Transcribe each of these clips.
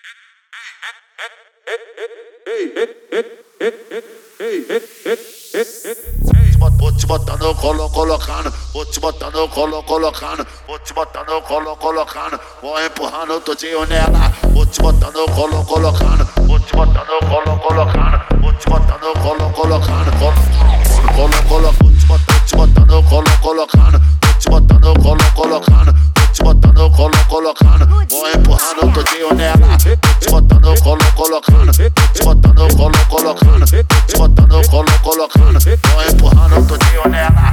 Vou te botar no colo, colocando. Vou te botar no colo, colocando. Vou te botar no colo, colocando. Vou empurrando tudinho nela. Vou te botar no colo, colocando. Vou te botar no colo, colocando. Vou te botar no colo, colocando. Colo, colo, vou te botar no colo, colocando. Vou te botar no colo, colocando. Vou te botar no colo, colocando. Vou empurrando tudinho nela. Vou te botar no colo, colocando. Vou te botar no colo, colocando. Vou te botar no colo, colocando. Vou empurrando tudinho nela.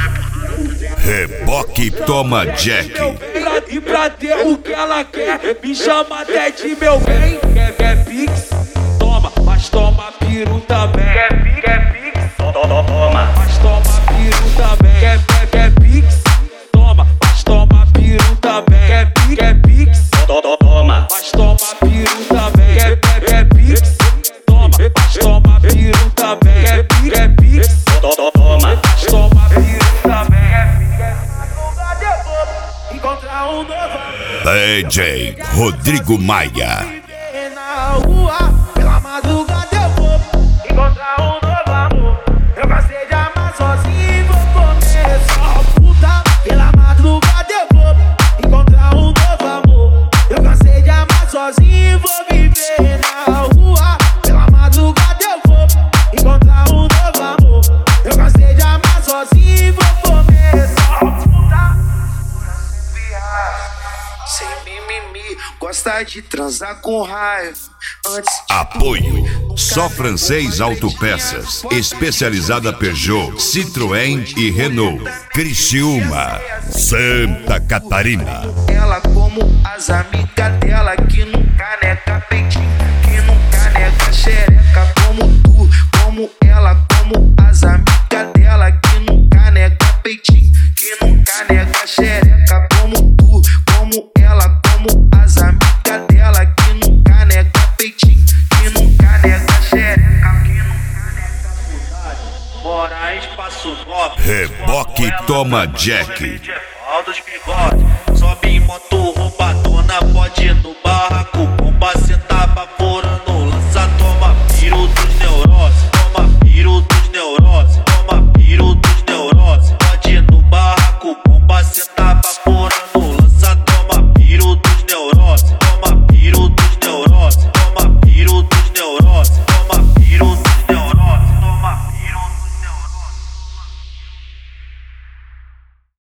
Reboque toma Jack. E pra ter o que ela quer, me chama até de meu bem. Quer pix? Toma, mas toma peru também. Quer pix? Toma, mas toma peru também. Quer pix? Toma, mas toma peru também. Quer pix? Toma, mas toma peru também. Quer pix? Toma, mas toma peru também. Quer pix? Toma, mas toma peru também. Encontrar um novo DJ Rodrigo Maia. na rua, pela madrugada eu vou encontrar um novo amor. Eu cansei de amar sozinho e vou começar a puta. Pela madrugada eu vou encontrar um novo amor. Eu cansei de amar sozinho e vou viver na rua. Pela madrugada eu vou encontrar um novo amor. Eu cansei de amar sozinho e vou começar a puta. Sem mimimi, gosta de transar com raiva. Apoio Só Francês Autopeças, especializada Peugeot, Citroën e Renault. Criciúma, Santa Catarina. Ela como as amigas dela que nunca nega peitinho, que nunca nega xereca. Como ela, como as amigas dela que nunca nega peitinho, que nunca nega xereca. Como ela, como as amigas dela que nunca nega peitinho, que nunca nega xereca, que nunca nega putagem. Bora espaço 9. Reboque toma Jack. Aldos bigode, sobe em moto roubadona, pode ir no barraco, bomba, cê tá vaporando, lança, toma piro dos neuroses, toma piro dos neuroses, toma piro dos neuroses, pode ir no barraco, bomba, cê tá vaporando.